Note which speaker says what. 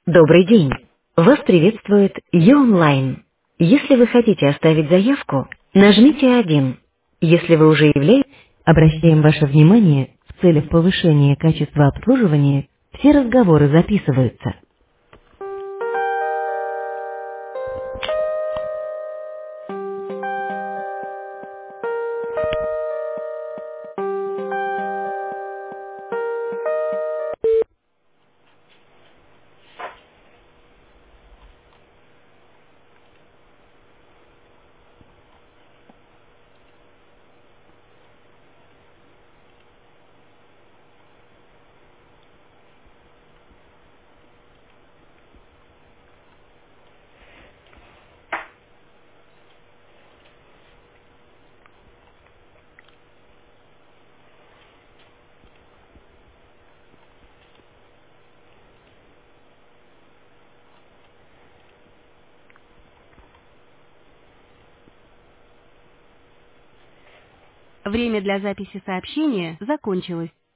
Speaker 1: Добрый день. Вас приветствует Е-онлайн. Если вы хотите оставить заявку, нажмите 1. Если вы уже являетесь... Обращаем ваше внимание, в целях повышения качества обслуживания все разговоры записываются.
Speaker 2: Время для записи сообщения закончилось.